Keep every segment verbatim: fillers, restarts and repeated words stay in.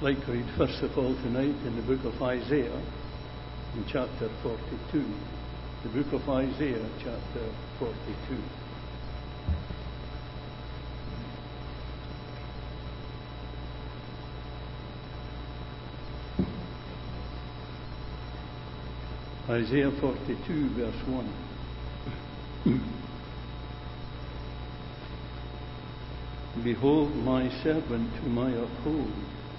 like to read first of all tonight in the book of Isaiah, in chapter forty-two. The book of Isaiah, chapter forty-two. Isaiah forty-two, verse one. Behold my servant whom I uphold,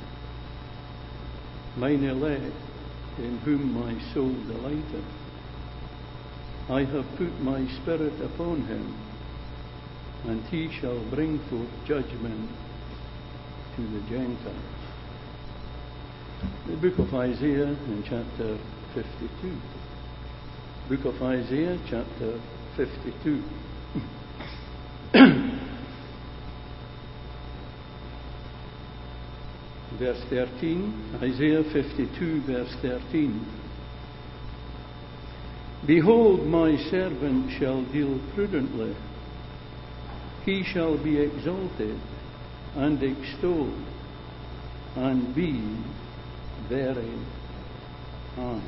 mine elect, in whom my soul delighteth. I have put my spirit upon him, and he shall bring forth judgment to the Gentiles. The book of Isaiah in chapter fifty-two. Book of Isaiah, chapter fifty-two. Verse thirteen, Isaiah fifty-two, verse thirteen. Behold, my servant shall deal prudently. He shall be exalted and extolled, and be very high.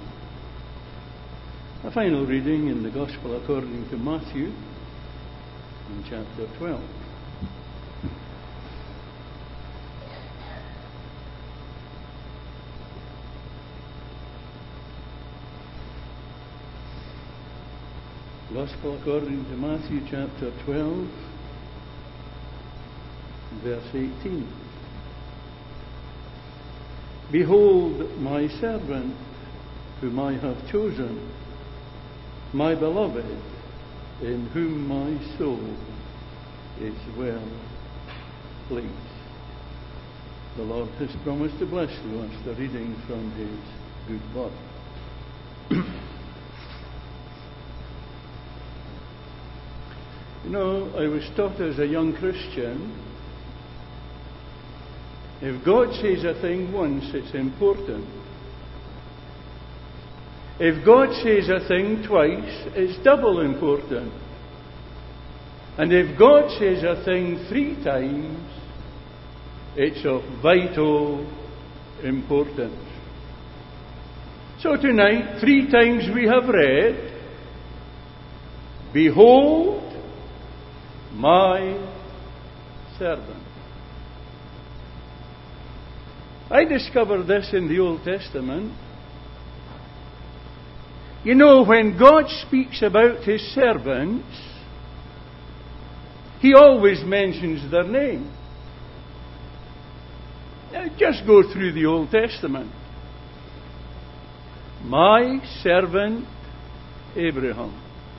A final reading in the Gospel according to Matthew, in chapter twelve. Gospel according to Matthew chapter twelve, verse eighteen. Behold my servant whom I have chosen, my beloved, in whom my soul is well pleased. The Lord has promised to bless to us the reading from his good word. You know, I was taught as a young Christian, if God says a thing once, it's important. If God says a thing twice, it's double important. And if God says a thing three times, it's of vital importance. So tonight, three times we have read, behold, my servant. I discovered this in the Old Testament. You know, when God speaks about his servants, he always mentions their name. Now, just go through the Old Testament. My servant Abraham.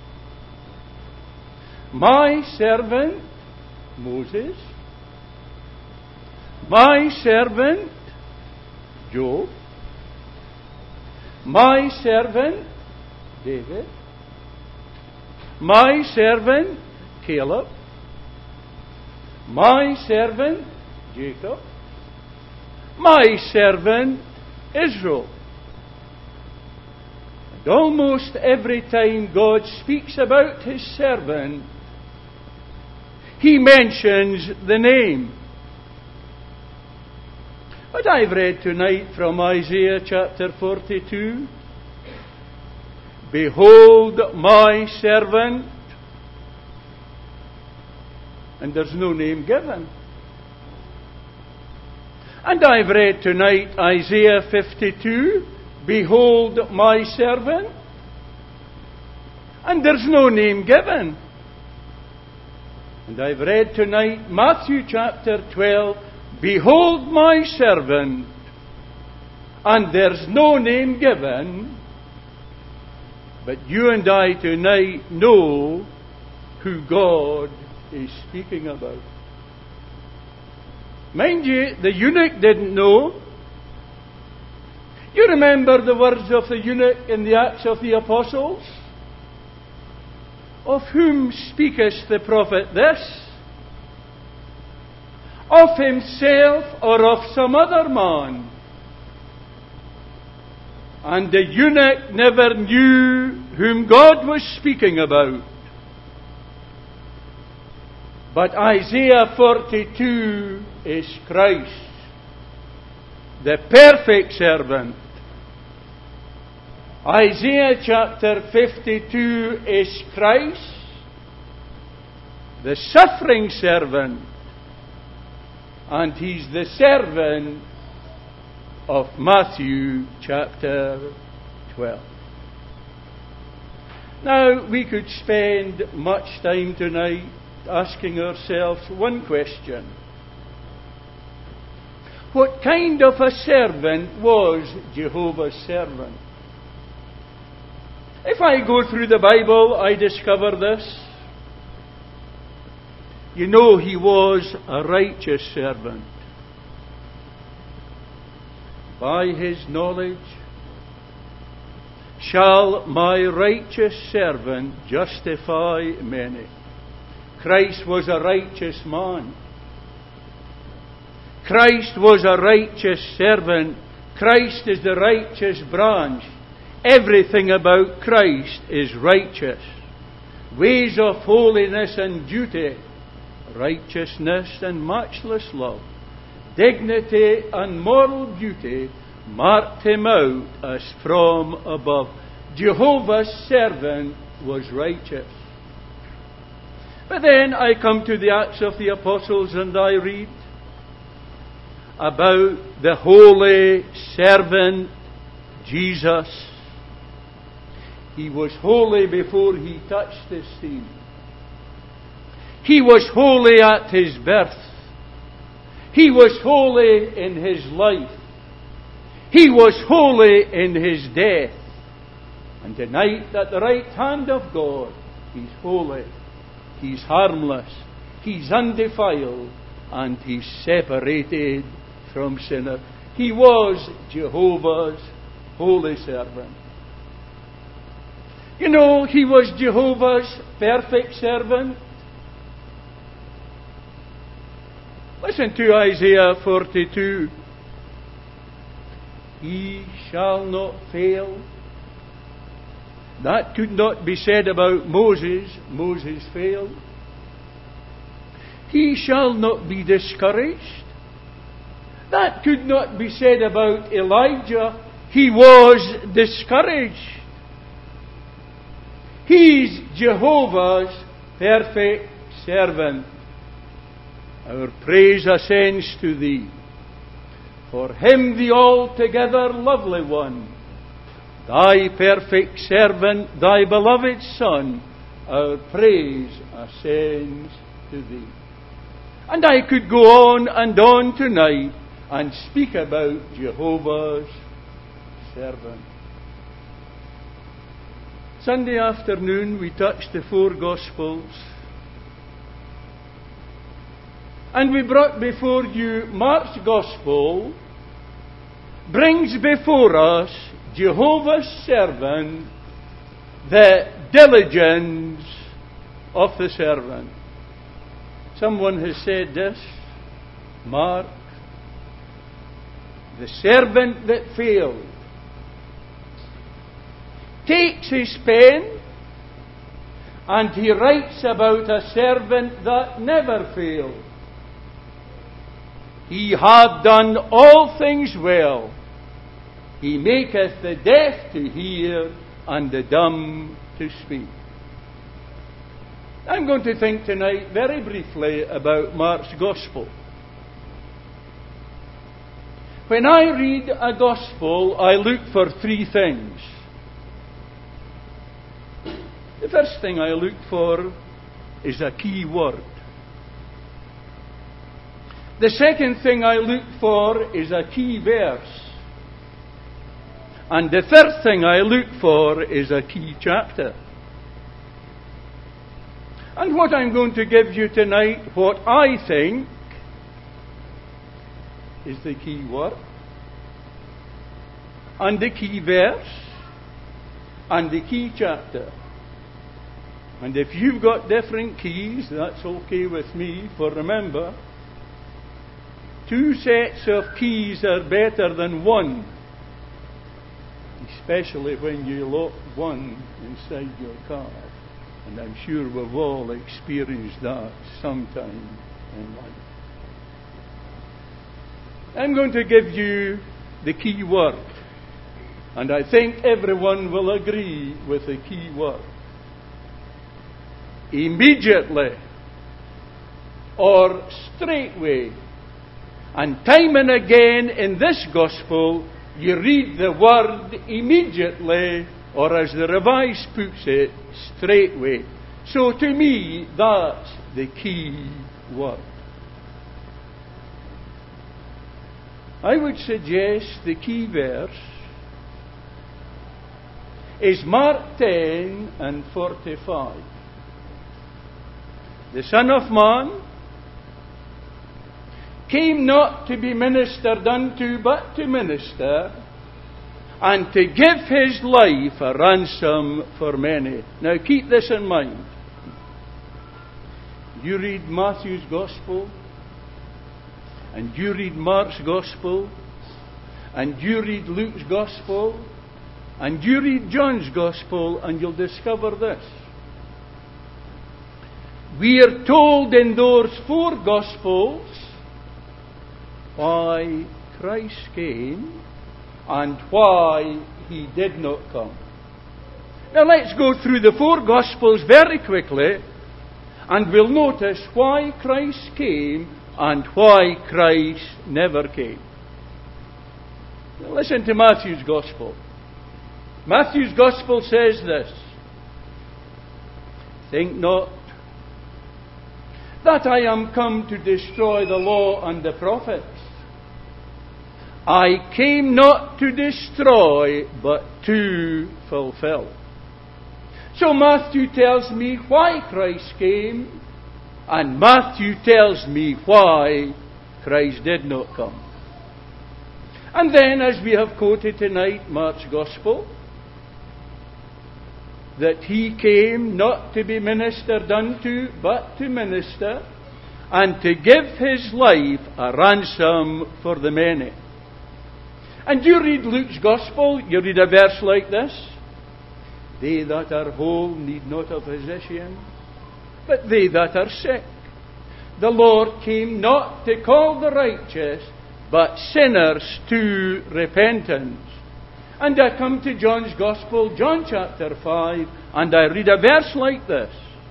My servant Moses. My servant Job. My servant David. My servant Caleb. My servant Jacob. My servant Israel. And almost every time God speaks about his servant, he mentions the name. What I've read tonight from Isaiah chapter forty-two, behold my servant, and there's no name given. And I've read tonight Isaiah fifty-two, behold my servant, and there's no name given. And I've read tonight Matthew chapter twelve, behold my servant, and there's no name given. But you and I tonight know who God is speaking about. Mind you, the eunuch didn't know. You remember the words of the eunuch in the Acts of the Apostles? Of whom speaketh the prophet this? Of himself or of some other man? And the eunuch never knew whom God was speaking about. But Isaiah forty-two is Christ, the perfect servant. Isaiah chapter fifty-two is Christ, the suffering servant, and he's the servant of Matthew chapter twelve. Now, we could spend much time tonight asking ourselves one question. What kind of a servant was Jehovah's servant? If I go through the Bible, I discover this. You know, he was a righteous servant. By his knowledge shall my righteous servant justify many. Christ was a righteous man. Christ was a righteous servant. Christ is the righteous branch. Everything about Christ is righteous. Ways of holiness and duty, righteousness and matchless love, dignity and moral beauty marked him out as from above. Jehovah's servant was righteous. But then I come to the Acts of the Apostles and I read about the holy servant Jesus. He was holy before he touched the scene. He was holy at his birth. He was holy in his life. He was holy in his death. And tonight, at the right hand of God, he's holy. He's harmless. He's undefiled. And he's separated from sinners. He was Jehovah's holy servant. You know, he was Jehovah's perfect servant. Listen to Isaiah forty-two. He shall not fail. That could not be said about Moses. Moses failed. He shall not be discouraged. That could not be said about Elijah. He was discouraged. He's Jehovah's perfect servant. Our praise ascends to Thee. For Him, the altogether lovely one, Thy perfect servant, Thy beloved Son, our praise ascends to Thee. And I could go on and on tonight and speak about Jehovah's servant. Sunday afternoon we touched the four Gospels. And we brought before you Mark's Gospel brings before us Jehovah's servant, the diligence of the servant. Someone has said this, Mark, the servant that failed, takes his pen and he writes about a servant that never failed. He had done all things well. He maketh the deaf to hear and the dumb to speak. I'm going to think tonight very briefly about Mark's Gospel. When I read a Gospel, I look for three things. The first thing I look for is a key word. The second thing I look for is a key verse. And the third thing I look for is a key chapter. And what I'm going to give you tonight, what I think is the key word, and the key verse, and the key chapter. And if you've got different keys, that's okay with me, for remember, two sets of keys are better than one, especially when you lock one inside your car. And I'm sure we've all experienced that sometime in life. I'm going to give you the key word. And I think everyone will agree with the key word. Immediately, or straightway. And time and again in this gospel, you read the word immediately, or as the Revised puts it, straightway. So to me, that's the key word. I would suggest the key verse is Mark ten and forty-five. The Son of Man came not to be ministered unto, but to minister, and to give his life a ransom for many. Now keep this in mind. You read Matthew's Gospel, and you read Mark's Gospel, and you read Luke's Gospel, and you read John's Gospel, and you'll discover this. We are told in those four Gospels why Christ came and why he did not come. Now let's go through the four Gospels very quickly, and we'll notice why Christ came and why Christ never came. Now listen to Matthew's Gospel. Matthew's Gospel says this: Think not that I am come to destroy the law and the prophets. I came not to destroy, but to fulfill. So Matthew tells me why Christ came, and Matthew tells me why Christ did not come. And then, as we have quoted tonight, Mark's Gospel, that he came not to be ministered unto, but to minister, and to give his life a ransom for the many. And you read Luke's Gospel, you read a verse like this: They that are whole need not a physician, but they that are sick. The Lord came not to call the righteous, but sinners to repentance. And I come to John's Gospel, John chapter five, and I read a verse like this: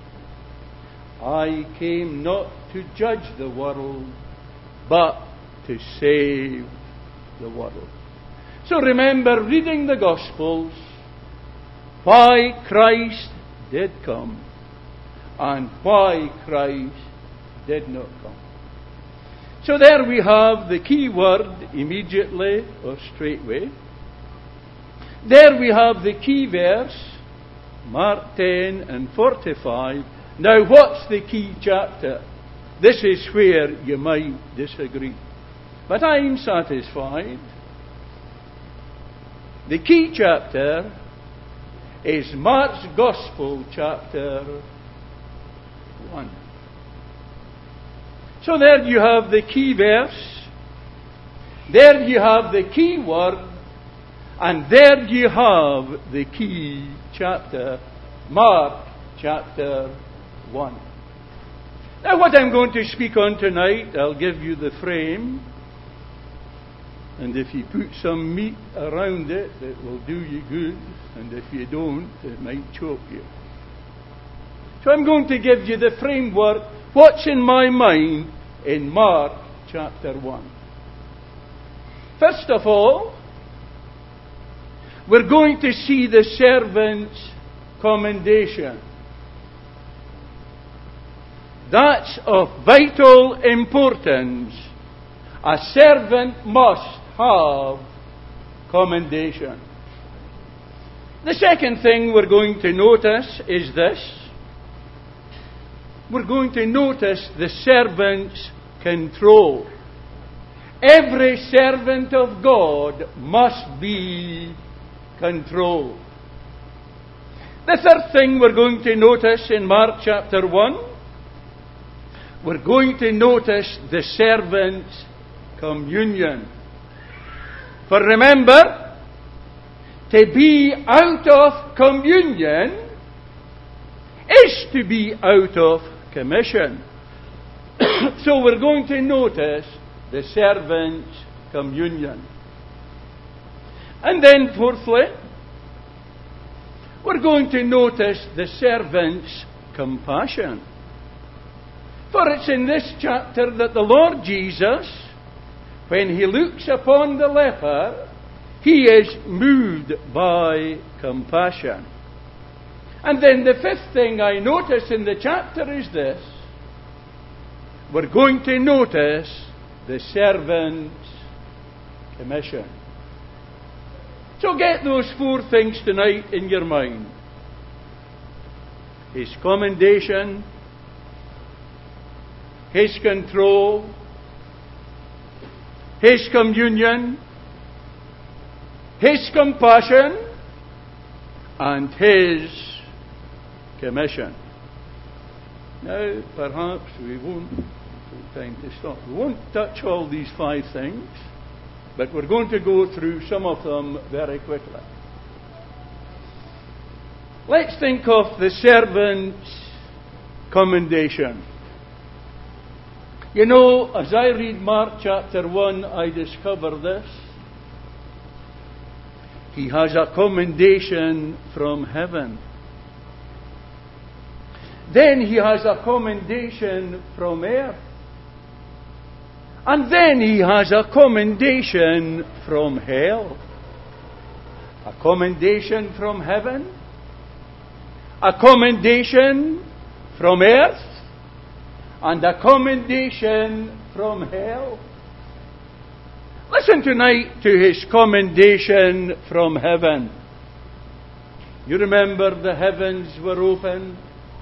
I came not to judge the world, but to save the world. So remember, reading the Gospels, why Christ did come and why Christ did not come. So there we have the key word, immediately or straightway. There we have the key verse, Mark ten and forty-five. Now what's the key chapter? This is where you might disagree, but I'm satisfied. The key chapter is Mark's Gospel, chapter one. So there you have the key verse, there you have the key word, and there you have the key chapter, Mark chapter one. Now what I'm going to speak on tonight, I'll give you the frame, and if you put some meat around it, it will do you good, and if you don't, it might choke you. So I'm going to give you the framework, what's in my mind in Mark chapter one. First of all, we're going to see the servant's commendation. That's of vital importance. A servant must have commendation. The second thing we're going to notice is this. We're going to notice the servant's control. Every servant of God must be controlled. The third thing we're going to notice in Mark chapter one, we're going to notice the servant's communion. For remember, to be out of communion is to be out of commission. So we're going to notice the servant's communion. And then, fourthly, we're going to notice the servant's compassion. For it's in this chapter that the Lord Jesus, when he looks upon the leper, he is moved by compassion. And then the fifth thing I notice in the chapter is this. We're going to notice the servant's commission. So get those four things tonight in your mind. His commendation, His control, His communion, His compassion, and His commission. Now, perhaps we won't have time to stop. We won't touch all these five things, but we're going to go through some of them very quickly. Let's think of the servant's commendation. You know, as I read Mark chapter one, I discover this. He has a commendation from heaven. Then he has a commendation from earth. And then he has a commendation from hell. A commendation from heaven. A commendation from earth. And a commendation from hell. Listen tonight to his commendation from heaven. You remember the heavens were opened.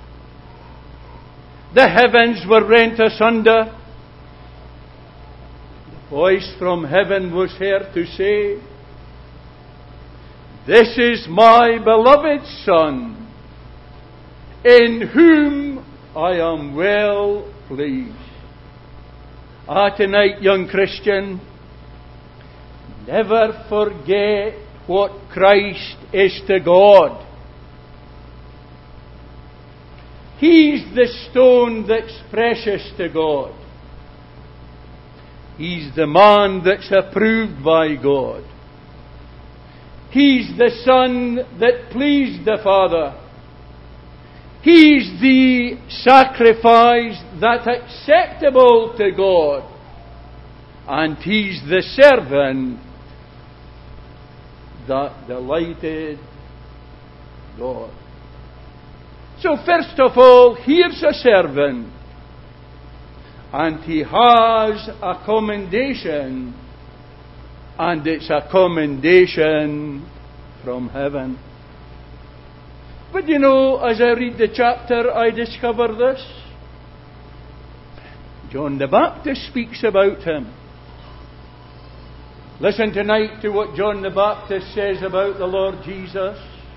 The heavens were rent asunder. The voice from heaven was heard to say, "This is my beloved Son, in whom I am well pleased." Ah, tonight, young Christian, never forget what Christ is to God. He's the stone that's precious to God. He's the man that's approved by God. He's the Son that pleased the Father. He's the sacrifice that's acceptable to God. And He's the servant that delighted God. So first of all, here's a servant. And he has a commendation. And it's a commendation from heaven. But you know, as I read the chapter, I discover this. John the Baptist speaks about him. Listen tonight to what John the Baptist says about the Lord Jesus.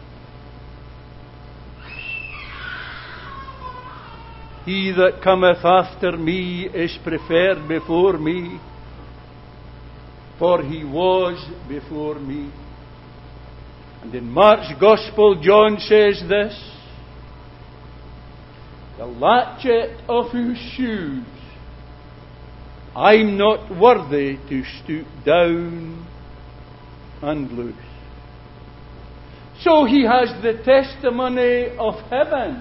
"He that cometh after me is preferred before me, for he was before me." And in Mark's Gospel, John says this, "The latchet of whose shoes I'm not worthy to stoop down and loose." So he has the testimony of heaven.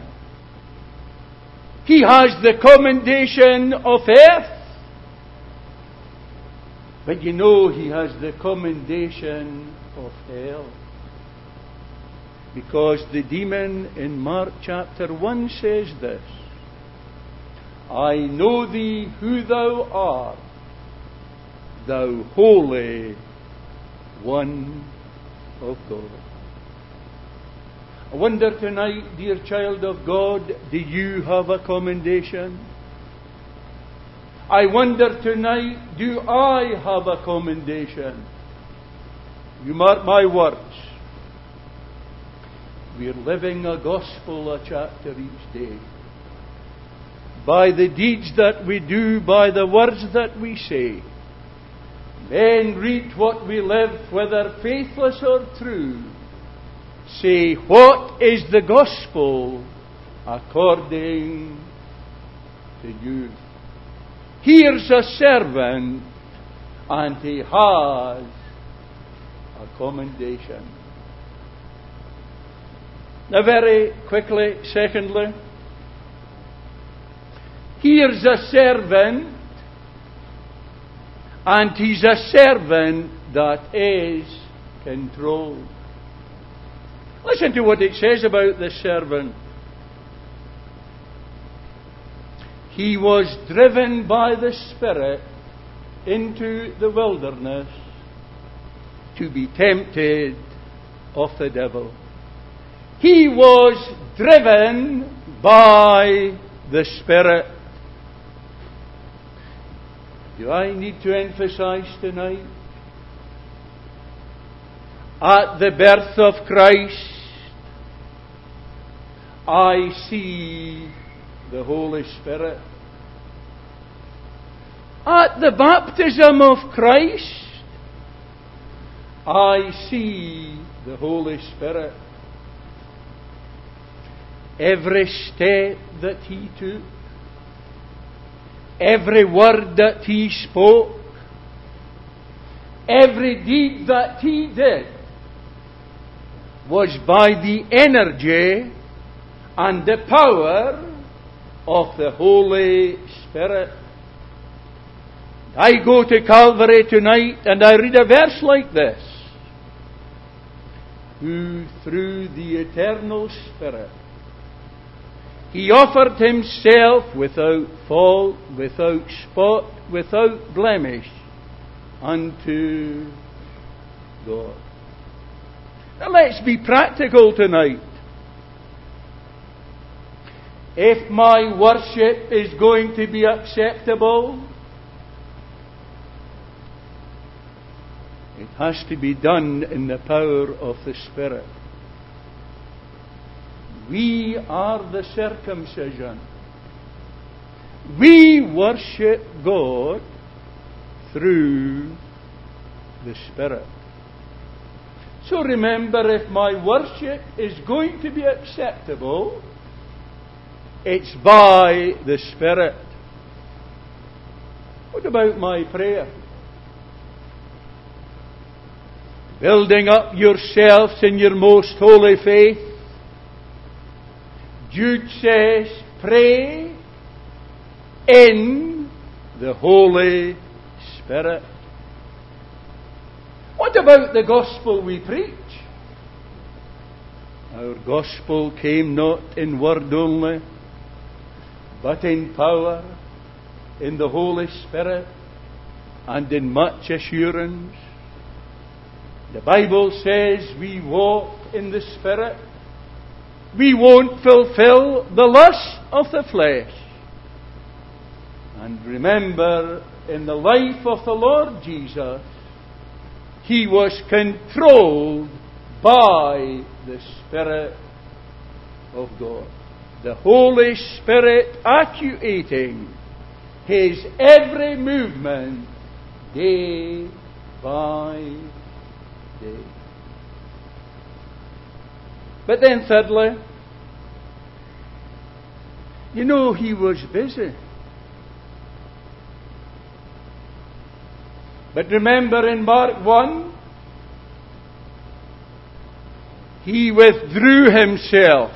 He has the commendation of earth. But you know, he has the commendation of hell. Because the demon in Mark chapter one says this, "I know thee who thou art, thou Holy One of God." I wonder tonight, dear child of God, do you have a commendation? I wonder tonight, do I have a commendation? You mark my words. We're living a gospel a chapter each day. By the deeds that we do, by the words that we say, men read what we live, whether faithless or true. Say, what is the gospel according to you? Here's a servant, and he has a commendation. Now very quickly, secondly, here's a servant, and he's a servant that is controlled. Listen to what it says about this servant. He was driven by the Spirit into the wilderness to be tempted of the devil. He was driven by the Spirit. Do I need to emphasize tonight? At the birth of Christ, I see the Holy Spirit. At the baptism of Christ, I see the Holy Spirit. Every step that He took, every word that He spoke, every deed that He did was by the energy and the power of the Holy Spirit. I go to Calvary tonight and I read a verse like this. Who through the eternal Spirit He offered Himself without fault, without spot, without blemish unto God. Now let's be practical tonight. If my worship is going to be acceptable, it has to be done in the power of the Spirit. We are the circumcision. We worship God through the Spirit. So remember, if my worship is going to be acceptable, it's by the Spirit. What about my prayer? Building up yourselves in your most holy faith. Jude says, pray in the Holy Spirit. What about the gospel we preach? Our gospel came not in word only, but in power, in the Holy Spirit, and in much assurance. The Bible says we walk in the Spirit. We won't fulfill the lust of the flesh. And remember, in the life of the Lord Jesus, He was controlled by the Spirit of God. The Holy Spirit actuating His every movement day by day. But then thirdly, you know, He was busy. But remember in Mark one, He withdrew Himself.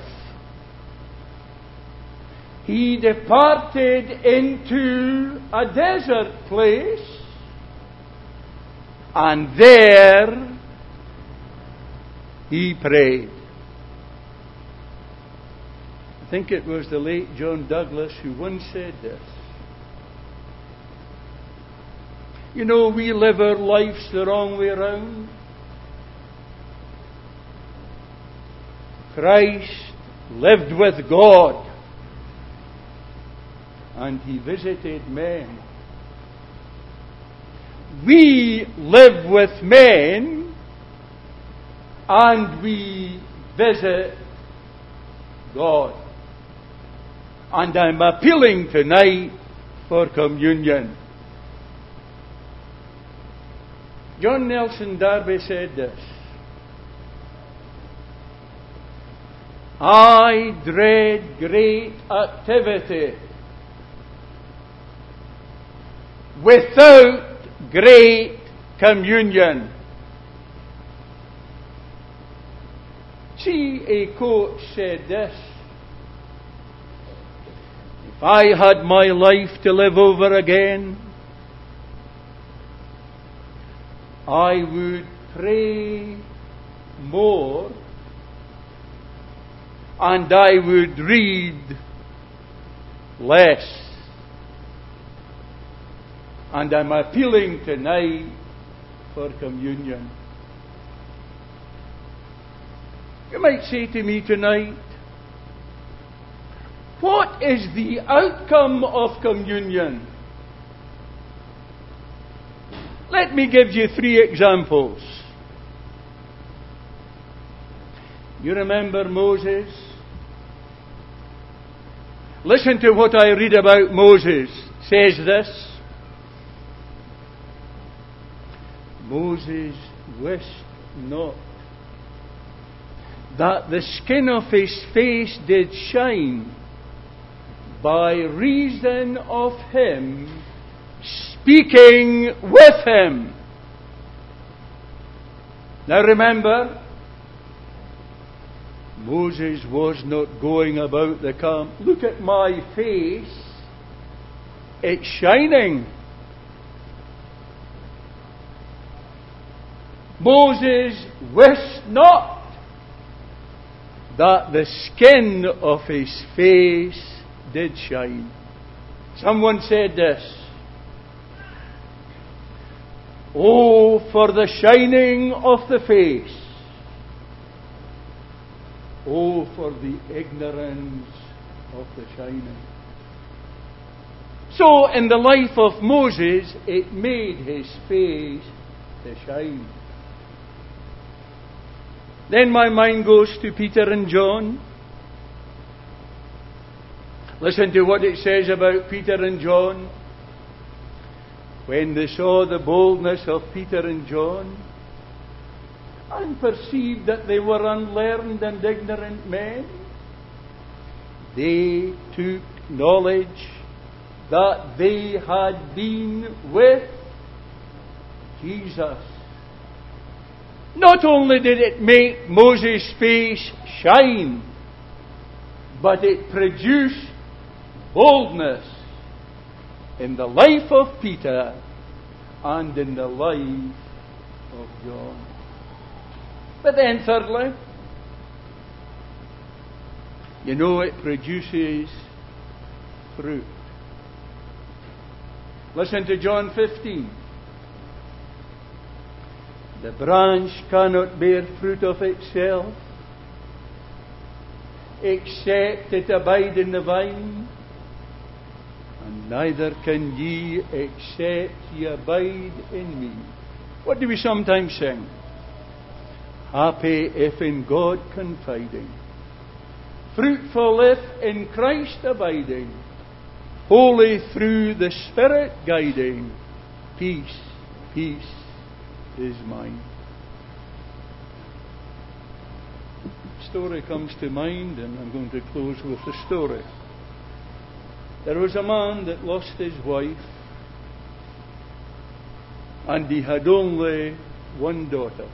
He departed into a desert place, and there He prayed. I think it was the late John Douglas who once said this. You know, we live our lives the wrong way around. Christ lived with God, and He visited men. We live with men, and we visit God. And I'm appealing tonight for communion. John Nelson Darby said this: I dread great activity without great communion. C A. Coates said this: if I had my life to live over again, I would pray more and I would read less. And I'm appealing tonight for communion. You might say to me tonight, what is the outcome of communion? Let me give you three examples. You remember Moses? Listen to what I read about Moses. It says this: Moses wished not that the skin of his face did shine by reason of him speaking with him. Now remember, Moses was not going about the camp. Look at my face. It's shining. Moses wished not that the skin of his face did shine. Someone said this: oh, for the shining of the face. Oh, for the ignorance of the shining. So, in the life of Moses, it made his face to shine. Then my mind goes to Peter and John. Listen to what it says about Peter and John. When they saw the boldness of Peter and John, and perceived that they were unlearned and ignorant men, they took knowledge that they had been with Jesus. Not only did it make Moses' face shine, but it produced boldness in the life of Peter and in the life of John. But then thirdly, you know, it produces fruit. Listen to John fifteen. The branch cannot bear fruit of itself, except it abide in the vine, and neither can ye except ye abide in me. What do we sometimes sing? Happy if in God confiding, fruitful if in Christ abiding, holy through the Spirit guiding, peace, peace is mine. A story comes to mind, and I'm going to close with the story. There was a man that lost his wife, and he had only one daughter.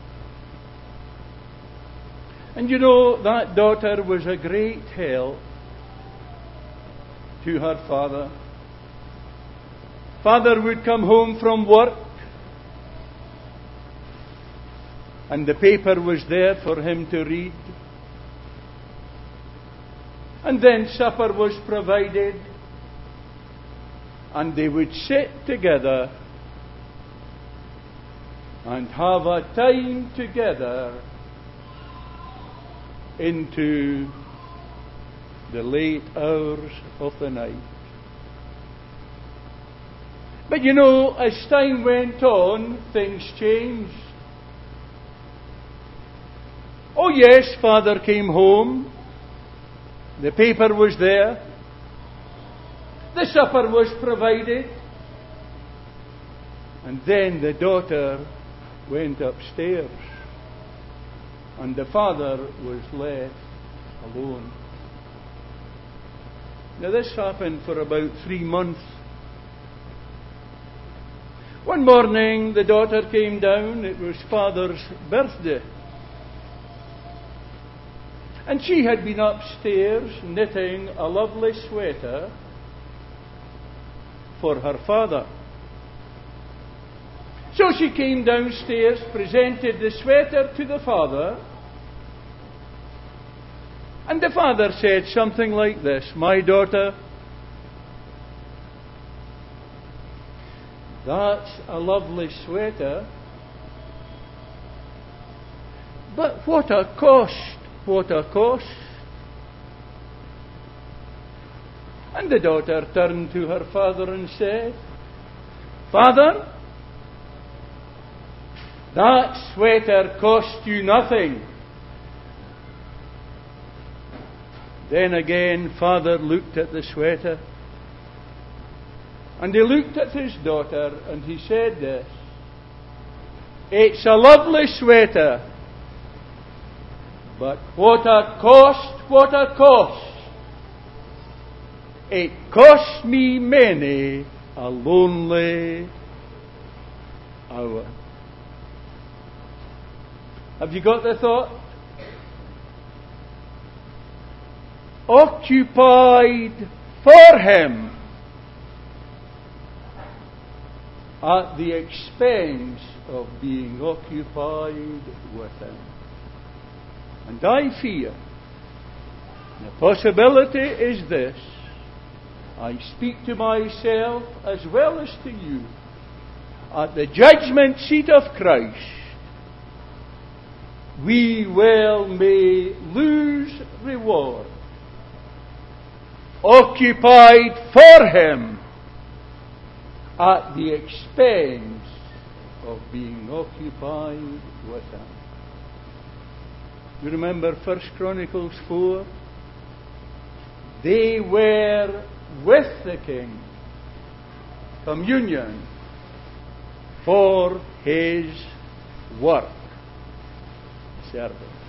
And you know, that daughter was a great help to her father. Father would come home from work, and the paper was there for him to read. And then supper was provided, and they would sit together and have a time together into the late hours of the night. But you know, as time went on, things changed. Oh yes, Father came home. The paper was there. The supper was provided. And then the daughter went upstairs, and the father was left alone. Now this happened for about three months. One morning the daughter came down. It was Father's birthday. And she had been upstairs knitting a lovely sweater for her father. So she came downstairs, presented the sweater to the father, and the father said something like this: "My daughter, that's a lovely sweater, but what a cost, what a cost." And the daughter turned to her father and said, "Father, that sweater cost you nothing." Then again, father looked at the sweater, and he looked at his daughter, and he said this: "It's a lovely sweater, but what a cost, what a cost. It cost me many a lonely hour." Have you got the thought? Occupied for him at the expense of being occupied with him. And I fear the possibility is this: I speak to myself as well as to you. At the judgment seat of Christ, we well may lose reward, occupied for him at the expense of being occupied with him. You remember First Chronicles four? They were with the king, communion for his work, service.